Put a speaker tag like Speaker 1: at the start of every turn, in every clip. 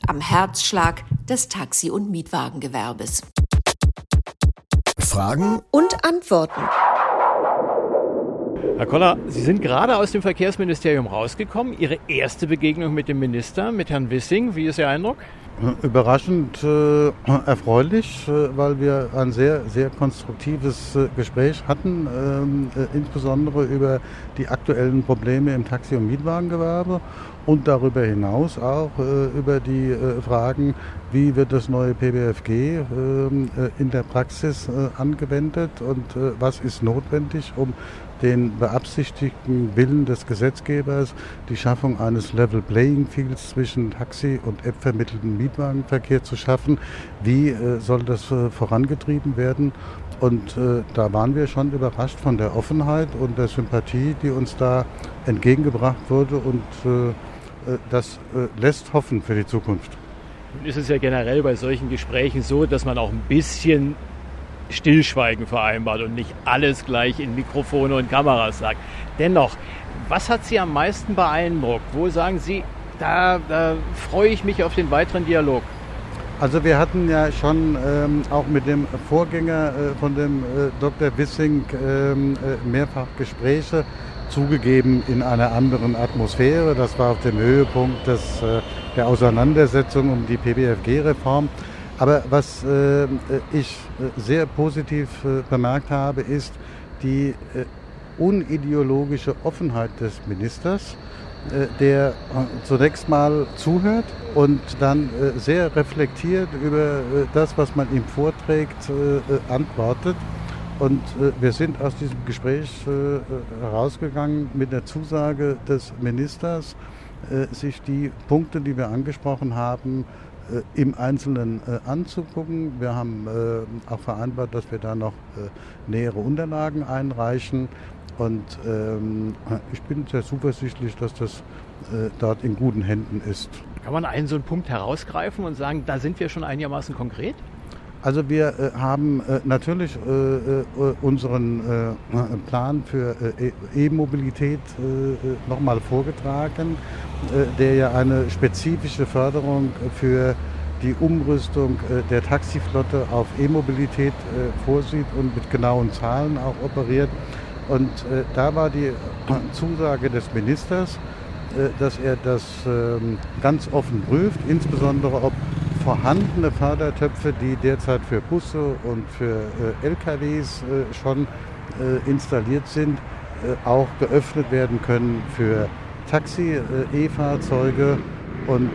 Speaker 1: am Herzschlag des Taxi- und Mietwagengewerbes.
Speaker 2: Fragen
Speaker 1: und Antworten.
Speaker 3: Herr Koller, Sie sind gerade aus dem Verkehrsministerium rausgekommen. Ihre erste Begegnung mit dem Minister, mit Herrn Wissing. Wie ist Ihr Eindruck?
Speaker 4: Überraschend erfreulich, weil wir ein sehr, sehr konstruktives Gespräch hatten, insbesondere über die aktuellen Probleme im Taxi- und Mietwagengewerbe und darüber hinaus auch über die Fragen, wie wird das neue PBFG in der Praxis angewendet und was ist notwendig, um den beabsichtigten Willen des Gesetzgebers, die Schaffung eines Level Playing Fields zwischen Taxi- und App-vermittelten Mietwagenverkehr zu schaffen. Wie soll das vorangetrieben werden? Und da waren wir schon überrascht von der Offenheit und der Sympathie, die uns da entgegengebracht wurde. Und das lässt hoffen für die Zukunft.
Speaker 3: Nun ist es ja generell bei solchen Gesprächen so, dass man auch ein bisschen Stillschweigen vereinbart und nicht alles gleich in Mikrofone und Kameras sagt. Dennoch, was hat Sie am meisten beeindruckt? Wo sagen Sie, da freue ich mich auf den weiteren Dialog?
Speaker 4: Also wir hatten ja schon auch mit dem Vorgänger von dem Dr. Wissing mehrfach Gespräche, zugegeben in einer anderen Atmosphäre. Das war auf dem Höhepunkt der Auseinandersetzung um die PBFG-Reform. Aber was ich sehr positiv bemerkt habe, ist die unideologische Offenheit des Ministers, der zunächst mal zuhört und dann sehr reflektiert über das, was man ihm vorträgt, antwortet. Und wir sind aus diesem Gespräch herausgegangen mit der Zusage des Ministers, sich die Punkte, die wir angesprochen haben, im Einzelnen anzugucken. Wir haben auch vereinbart, dass wir da noch nähere Unterlagen einreichen. Und ich bin sehr zuversichtlich, dass das dort in guten Händen ist.
Speaker 3: Kann man einen so einen Punkt herausgreifen und sagen, da sind wir schon einigermaßen konkret?
Speaker 4: Also wir haben natürlich unseren Plan für E-Mobilität nochmal vorgetragen, der ja eine spezifische Förderung für die Umrüstung der Taxiflotte auf E-Mobilität vorsieht und mit genauen Zahlen auch operiert. Und da war die Zusage des Ministers, dass er das ganz offen prüft, insbesondere ob vorhandene Fördertöpfe, die derzeit für Busse und für LKWs schon installiert sind, auch geöffnet werden können für Taxi-E-Fahrzeuge. Und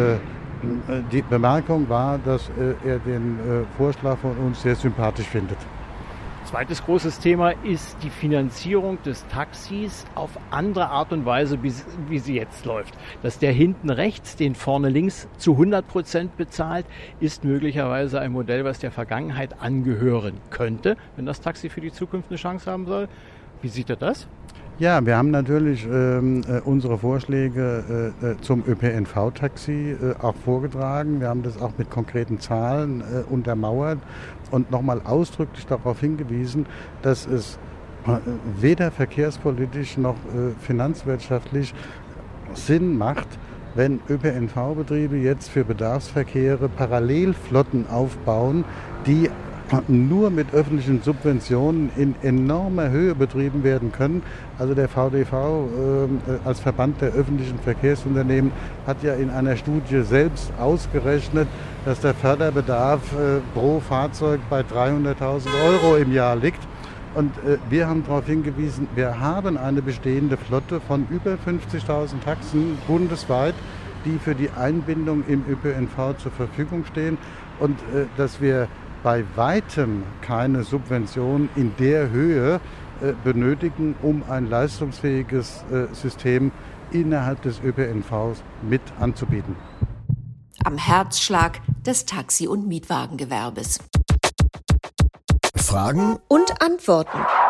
Speaker 4: die Bemerkung war, dass er den Vorschlag von uns sehr sympathisch findet.
Speaker 3: Zweites großes Thema ist die Finanzierung des Taxis auf andere Art und Weise, wie sie jetzt läuft. Dass der hinten rechts den vorne links zu 100% bezahlt, ist möglicherweise ein Modell, was der Vergangenheit angehören könnte, wenn das Taxi für die Zukunft eine Chance haben soll. Wie sieht er das?
Speaker 4: Ja, wir haben natürlich unsere Vorschläge zum ÖPNV-Taxi auch vorgetragen. Wir haben das auch mit konkreten Zahlen untermauert und nochmal ausdrücklich darauf hingewiesen, dass es weder verkehrspolitisch noch finanzwirtschaftlich Sinn macht, wenn ÖPNV-Betriebe jetzt für Bedarfsverkehre Parallelflotten aufbauen, die nur mit öffentlichen Subventionen in enormer Höhe betrieben werden können. Also der VDV als Verband der öffentlichen Verkehrsunternehmen hat ja in einer Studie selbst ausgerechnet, dass der Förderbedarf pro Fahrzeug bei 300.000 € im Jahr liegt. Und wir haben darauf hingewiesen, wir haben eine bestehende Flotte von über 50.000 Taxen bundesweit, die für die Einbindung im ÖPNV zur Verfügung stehen und dass wir bei weitem keine Subvention in der Höhe benötigen, um ein leistungsfähiges System innerhalb des ÖPNVs mit anzubieten.
Speaker 1: Am Herzschlag des Taxi- und Mietwagengewerbes.
Speaker 2: Fragen
Speaker 1: und Antworten.